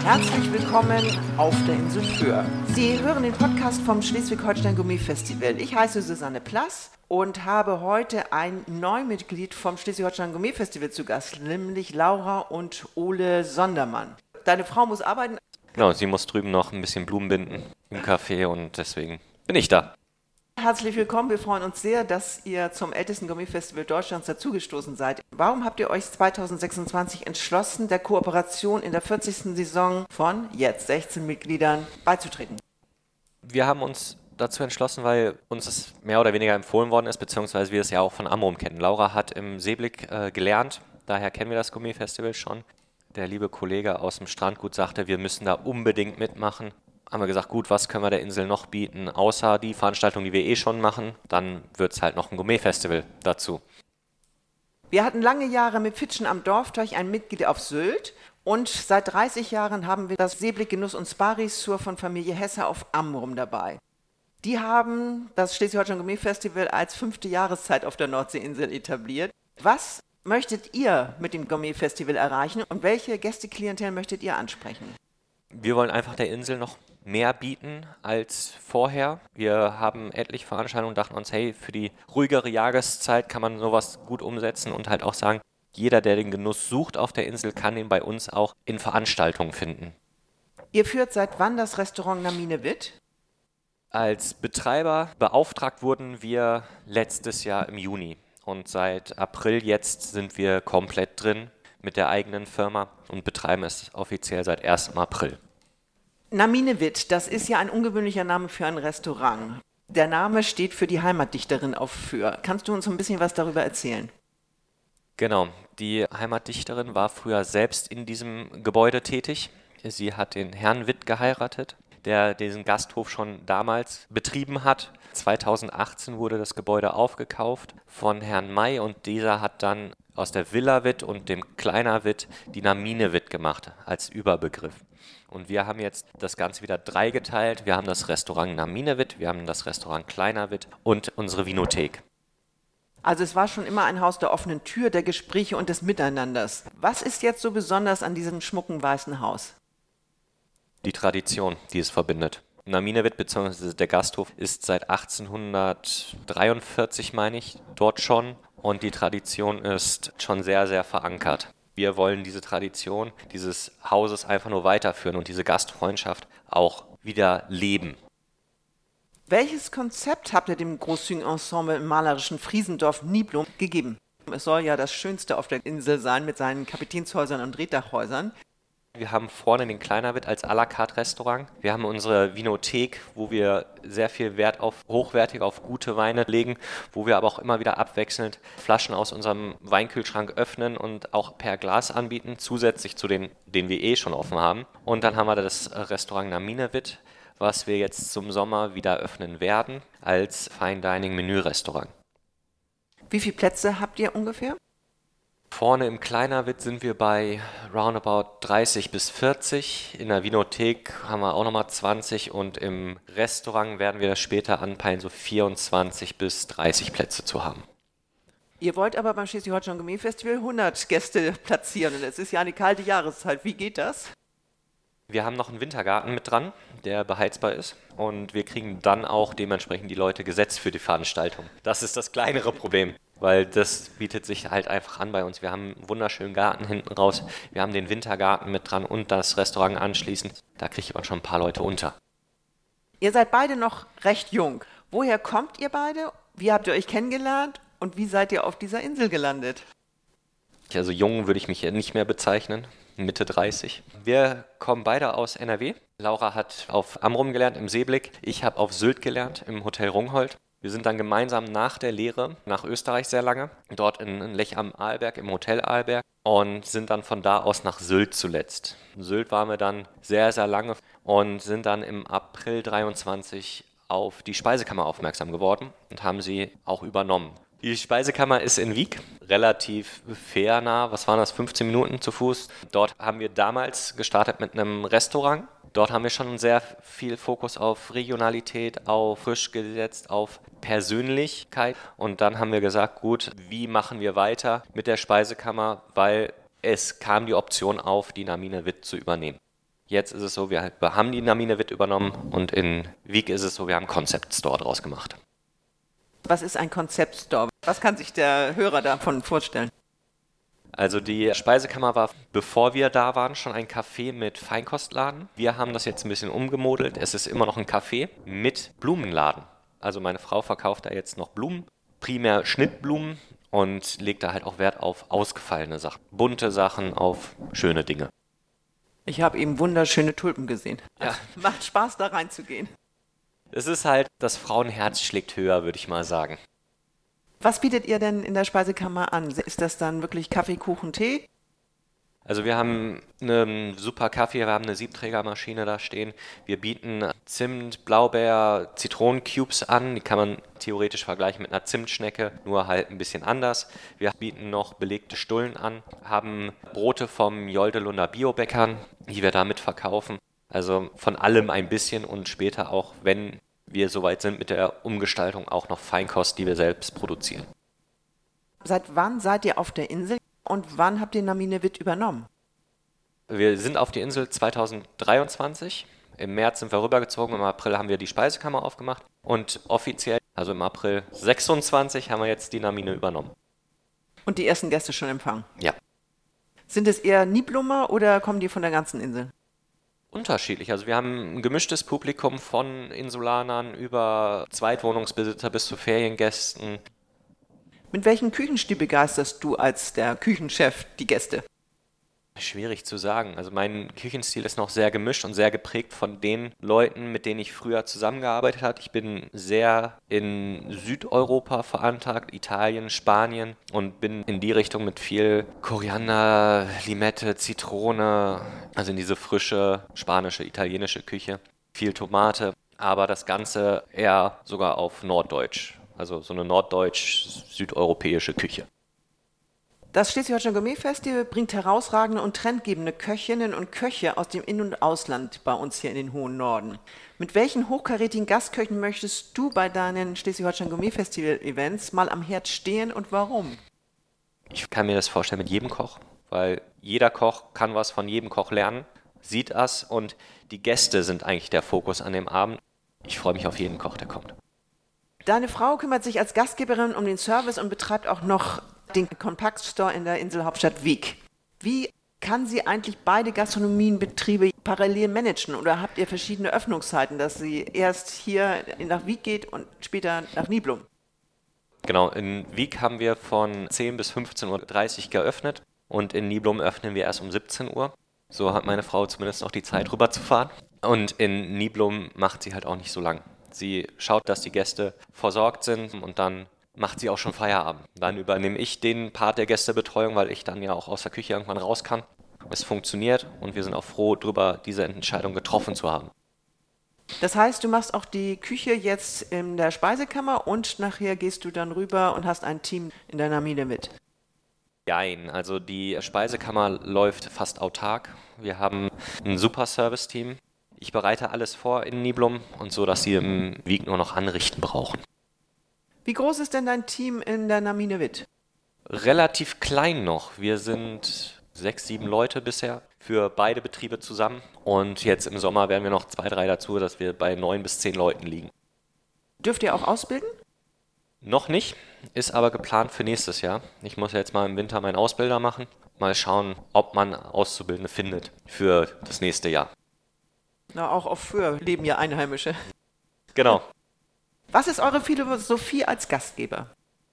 Herzlich willkommen auf der Insel Föhr. Sie hören den Podcast vom Schleswig-Holstein Gourmet-Festival. Ich heiße Susanne Plass und habe heute ein Neumitglied vom Schleswig-Holstein Gourmet-Festival zu Gast, nämlich Laura und Ole Sondermann. Deine Frau muss arbeiten. Genau, sie muss drüben noch ein bisschen Blumen binden im Café und deswegen bin ich da. Herzlich willkommen, wir freuen uns sehr, dass ihr zum ältesten Gourmet-Festival Deutschlands dazugestoßen seid. Warum habt ihr euch 2026 entschlossen, der Kooperation in der 40. Saison von jetzt 16 Mitgliedern beizutreten? Wir haben uns dazu entschlossen, weil uns es mehr oder weniger empfohlen worden ist, beziehungsweise wir es ja auch von Amrum kennen. Laura hat im Seeblick gelernt, daher kennen wir das Gourmet-Festival schon. Der liebe Kollege aus dem Strandgut sagte, wir müssen da unbedingt mitmachen. Haben wir gesagt, gut, was können wir der Insel noch bieten, außer die Veranstaltung, die wir eh schon machen. Dann wird es halt noch ein Gourmet-Festival dazu. Wir hatten lange Jahre mit Fitschen am Dorfteich ein Mitglied auf Sylt und seit 30 Jahren haben wir das Seeblick Genuss und Spa-Resort von Familie Hesse auf Amrum dabei. Die haben das Schleswig-Holstein Gourmet-Festival als 5. Jahreszeit auf der Nordseeinsel etabliert. Was möchtet ihr mit dem Gourmet-Festival erreichen und welche Gästeklientel möchtet ihr ansprechen? Wir wollen einfach der Insel noch mehr bieten als vorher. Wir haben etliche Veranstaltungen und dachten uns, hey, für die ruhigere Jahreszeit kann man sowas gut umsetzen und halt auch sagen, jeder, der den Genuss sucht auf der Insel, kann ihn bei uns auch in Veranstaltungen finden. Ihr führt seit wann das Restaurant Namine Witt? Als Betreiber beauftragt wurden wir letztes Jahr im Juni und seit April jetzt sind wir komplett drin mit der eigenen Firma und betreiben es offiziell seit 1. April. Namine Witt, das ist ja ein ungewöhnlicher Name für ein Restaurant. Der Name steht für die Heimatdichterin auf Föhr. Kannst du uns ein bisschen was darüber erzählen? Genau, die Heimatdichterin war früher selbst in diesem Gebäude tätig. Sie hat den Herrn Witt geheiratet, der diesen Gasthof schon damals betrieben hat. 2018 wurde das Gebäude aufgekauft von Herrn May und dieser hat dann aus der Villa Witt und dem Kleiner Witt die Namine Witt gemacht als Überbegriff. Und wir haben jetzt das Ganze wieder dreigeteilt. Wir haben das Restaurant Namine Witt, wir haben das Restaurant Kleiner Witt und unsere Vinothek. Also es war schon immer ein Haus der offenen Tür, der Gespräche und des Miteinanders. Was ist jetzt so besonders an diesem schmucken weißen Haus? Die Tradition, die es verbindet. Namine Witt bzw. der Gasthof ist seit 1843, meine ich, dort schon. Und die Tradition ist schon sehr, sehr verankert. Wir wollen diese Tradition dieses Hauses einfach nur weiterführen und diese Gastfreundschaft auch wieder leben. Welches Konzept habt ihr dem großzügigen Ensemble im malerischen Friesendorf Nibelung gegeben? Es soll ja das Schönste auf der Insel sein mit seinen Kapitänshäusern und Reetdachhäusern. Wir haben vorne den Kleiner Witt als à la carte Restaurant. Wir haben unsere Vinothek, wo wir sehr viel Wert auf hochwertige, auf gute Weine legen, wo wir aber auch immer wieder abwechselnd Flaschen aus unserem Weinkühlschrank öffnen und auch per Glas anbieten, zusätzlich zu den wir eh schon offen haben. Und dann haben wir das Restaurant Namine Witt, was wir jetzt zum Sommer wieder öffnen werden als Fine Dining Menü-Restaurant. Wie viele Plätze habt ihr ungefähr? Vorne im Kleiner Witt sind wir bei roundabout 30 bis 40. In der Vinothek haben wir auch nochmal 20 und im Restaurant werden wir das später anpeilen, so 24 bis 30 Plätze zu haben. Ihr wollt aber beim Schleswig-Holstein Gourmet-Festival 100 Gäste platzieren und es ist ja eine kalte Jahreszeit. Wie geht das? Wir haben noch einen Wintergarten mit dran, der beheizbar ist und wir kriegen dann auch dementsprechend die Leute gesetzt für die Veranstaltung. Das ist das kleinere Problem, weil das bietet sich halt einfach an bei uns. Wir haben einen wunderschönen Garten hinten raus, wir haben den Wintergarten mit dran und das Restaurant anschließend. Da kriegt man schon ein paar Leute unter. Ihr seid beide noch recht jung. Woher kommt ihr beide? Wie habt ihr euch kennengelernt und wie seid ihr auf dieser Insel gelandet? Also jung würde ich mich nicht mehr bezeichnen. Mitte 30. Wir kommen beide aus NRW. Laura hat auf Amrum gelernt im Seeblick. Ich habe auf Sylt gelernt im Hotel Rungholt. Wir sind dann gemeinsam nach der Lehre nach Österreich sehr lange, dort in Lech am Arlberg, im Hotel Arlberg und sind dann von da aus nach Sylt zuletzt. In Sylt waren wir dann sehr, sehr lange und sind dann im April 23 auf die Speisekammer aufmerksam geworden und haben sie auch übernommen. Die Speisekammer ist in Wiek, relativ fernah, was waren das, 15 Minuten zu Fuß. Dort haben wir damals gestartet mit einem Restaurant. Dort haben wir schon sehr viel Fokus auf Regionalität, auf frisch gesetzt, auf Persönlichkeit. Und dann haben wir gesagt, gut, wie machen wir weiter mit der Speisekammer, weil es kam die Option auf, die Namine Witt zu übernehmen. Jetzt ist es so, wir haben die Namine Witt übernommen und in Wiek ist es so, wir haben einen Concept Store draus gemacht. Was ist ein Konzeptstore? Was kann sich der Hörer davon vorstellen? Also die Speisekammer war, bevor wir da waren, schon ein Café mit Feinkostladen. Wir haben das jetzt ein bisschen umgemodelt. Es ist immer noch ein Café mit Blumenladen. Also meine Frau verkauft da jetzt noch Blumen, primär Schnittblumen und legt da halt auch Wert auf ausgefallene Sachen, bunte Sachen, auf schöne Dinge. Ich habe eben wunderschöne Tulpen gesehen. Ja. Macht Spaß, da reinzugehen. Es ist halt, das Frauenherz schlägt höher, würde ich mal sagen. Was bietet ihr denn in der Speisekammer an? Ist das dann wirklich Kaffee, Kuchen, Tee? Also wir haben einen super Kaffee, wir haben eine Siebträgermaschine da stehen. Wir bieten Zimt, Blaubeer, Zitronencubes an. Die kann man theoretisch vergleichen mit einer Zimtschnecke, nur halt ein bisschen anders. Wir bieten noch belegte Stullen an, haben Brote vom Joldelunder Biobäckern, die wir damit verkaufen. Also von allem ein bisschen und später auch, wenn wir soweit sind mit der Umgestaltung, auch noch Feinkost, die wir selbst produzieren. Seit wann seid ihr auf der Insel und wann habt ihr Namine Witt übernommen? Wir sind auf die Insel 2023. Im März sind wir rübergezogen, im April haben wir die Speisekammer aufgemacht und offiziell, also im April 26, haben wir jetzt die Namine übernommen. Und die ersten Gäste schon empfangen? Ja. Sind es eher Niblumer oder kommen die von der ganzen Insel? Unterschiedlich. Also wir haben ein gemischtes Publikum von Insulanern über Zweitwohnungsbesitzer bis zu Feriengästen. Mit welchem Küchenstil begeisterst du als der Küchenchef die Gäste? Schwierig zu sagen. Also mein Küchenstil ist noch sehr gemischt und sehr geprägt von den Leuten, mit denen ich früher zusammengearbeitet habe. Ich bin sehr in Südeuropa veranlagt, Italien, Spanien und bin in die Richtung mit viel Koriander, Limette, Zitrone, also in diese frische spanische, italienische Küche. Viel Tomate, aber das Ganze eher sogar auf Norddeutsch. Also so eine norddeutsch-südeuropäische Küche. Das Schleswig-Holstein Gourmet Festival bringt herausragende und trendgebende Köchinnen und Köche aus dem In- und Ausland bei uns hier in den hohen Norden. Mit welchen hochkarätigen Gastköchen möchtest du bei deinen Schleswig-Holstein Gourmet Festival Events mal am Herd stehen und warum? Ich kann mir das vorstellen mit jedem Koch, weil jeder Koch kann was von jedem Koch lernen, sieht das und die Gäste sind eigentlich der Fokus an dem Abend. Ich freue mich auf jeden Koch, der kommt. Deine Frau kümmert sich als Gastgeberin um den Service und betreibt auch noch den Kompaktstore in der Inselhauptstadt Wiek. Wie kann sie eigentlich beide Gastronomienbetriebe parallel managen oder habt ihr verschiedene Öffnungszeiten, dass sie erst hier nach Wiek geht und später nach Niblum? Genau, in Wiek haben wir von 10 bis 15:30 Uhr geöffnet und in Niblum öffnen wir erst um 17 Uhr. So hat meine Frau zumindest noch die Zeit rüberzufahren. Und in Niblum macht sie halt auch nicht so lang. Sie schaut, dass die Gäste versorgt sind und dann macht sie auch schon Feierabend. Dann übernehme ich den Part der Gästebetreuung, weil ich dann ja auch aus der Küche irgendwann raus kann. Es funktioniert und wir sind auch froh darüber, diese Entscheidung getroffen zu haben. Das heißt, du machst auch die Küche jetzt in der Speisekammer und nachher gehst du dann rüber und hast ein Team in der Namine mit. Jein, also die Speisekammer läuft fast autark. Wir haben ein super Service-Team. Ich bereite alles vor in Niblum und so, dass sie im Wiek nur noch anrichten brauchen. Wie groß ist denn dein Team in der Namine Witt? Relativ klein noch. Wir sind 6, 7 Leute bisher für beide Betriebe zusammen. Und jetzt im Sommer werden wir noch 2, 3 dazu, dass wir bei 9 bis 10 Leuten liegen. Dürft ihr auch ausbilden? Noch nicht, ist aber geplant für nächstes Jahr. Ich muss jetzt mal im Winter meinen Ausbilder machen. Mal schauen, ob man Auszubildende findet für das nächste Jahr. Na, auch auf Föhr leben ja Einheimische. Genau. Was ist eure Philosophie als Gastgeber?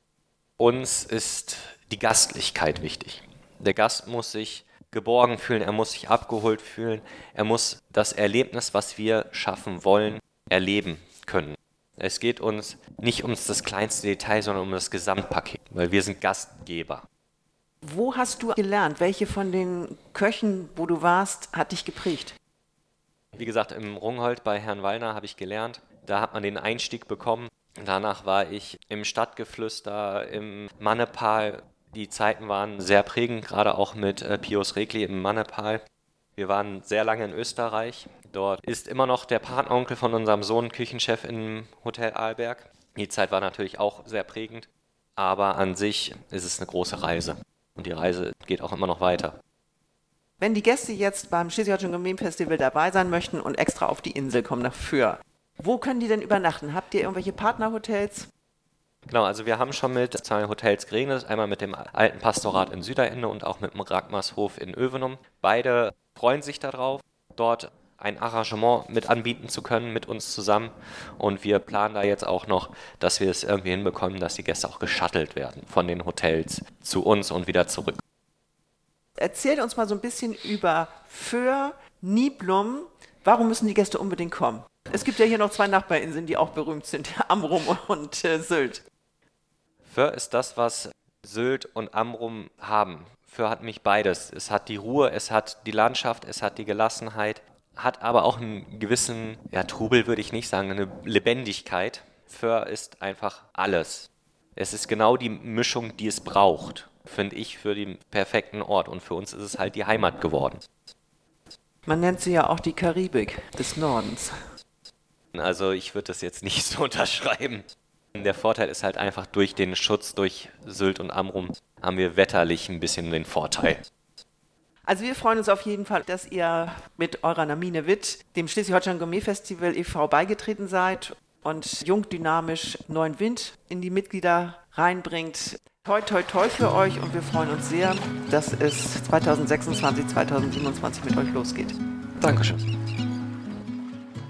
Uns ist die Gastlichkeit wichtig. Der Gast muss sich geborgen fühlen, er muss sich abgeholt fühlen, er muss das Erlebnis, was wir schaffen wollen, erleben können. Es geht uns nicht um das kleinste Detail, sondern um das Gesamtpaket, weil wir sind Gastgeber. Wo hast du gelernt? Welche von den Köchen, wo du warst, hat dich geprägt? Wie gesagt, im Rungholt bei Herrn Wallner habe ich gelernt. Da hat man den Einstieg bekommen. Danach war ich im Stadtgeflüster, im Mannepal. Die Zeiten waren sehr prägend, gerade auch mit Pius Regli im Mannepal. Wir waren sehr lange in Österreich. Dort ist immer noch der Patenonkel von unserem Sohn Küchenchef im Hotel Arlberg. Die Zeit war natürlich auch sehr prägend, aber an sich ist es eine große Reise. Und die Reise geht auch immer noch weiter. Wenn die Gäste jetzt beim Schleswig-Holstein Gourmet Festival dabei sein möchten und extra auf die Insel kommen nach Föhr, wo können die denn übernachten? Habt ihr irgendwelche Partnerhotels? Genau, also wir haben schon mit 2 Hotels geredet, einmal mit dem Alten Pastorat in Süderende und auch mit dem Ragmarshof in Övenum. Beide freuen sich darauf, dort ein Arrangement mit anbieten zu können, mit uns zusammen. Und wir planen da jetzt auch noch, dass wir es irgendwie hinbekommen, dass die Gäste auch geshuttelt werden von den Hotels zu uns und wieder zurück. Erzählt uns mal so ein bisschen über Föhr, Niblum. Warum müssen die Gäste unbedingt kommen? Es gibt ja hier noch 2 Nachbarinseln, die auch berühmt sind, Amrum und Sylt. Föhr ist das, was Sylt und Amrum haben. Föhr hat nämlich beides. Es hat die Ruhe, es hat die Landschaft, es hat die Gelassenheit, hat aber auch einen gewissen, ja, Trubel würde ich nicht sagen, eine Lebendigkeit. Föhr ist einfach alles. Es ist genau die Mischung, die es braucht, finde ich, für den perfekten Ort. Und für uns ist es halt die Heimat geworden. Man nennt sie ja auch die Karibik des Nordens. Also ich würde das jetzt nicht so unterschreiben. Der Vorteil ist halt einfach durch den Schutz durch Sylt und Amrum haben wir wetterlich ein bisschen den Vorteil. Also wir freuen uns auf jeden Fall, dass ihr mit eurer Namine Witt dem Schleswig-Holstein Gourmet Festival e.V. beigetreten seid und jung, dynamisch neuen Wind in die Mitglieder reinbringt. Toi, toi, toi für euch und wir freuen uns sehr, dass es 2026, 2027 mit euch losgeht. Dankeschön.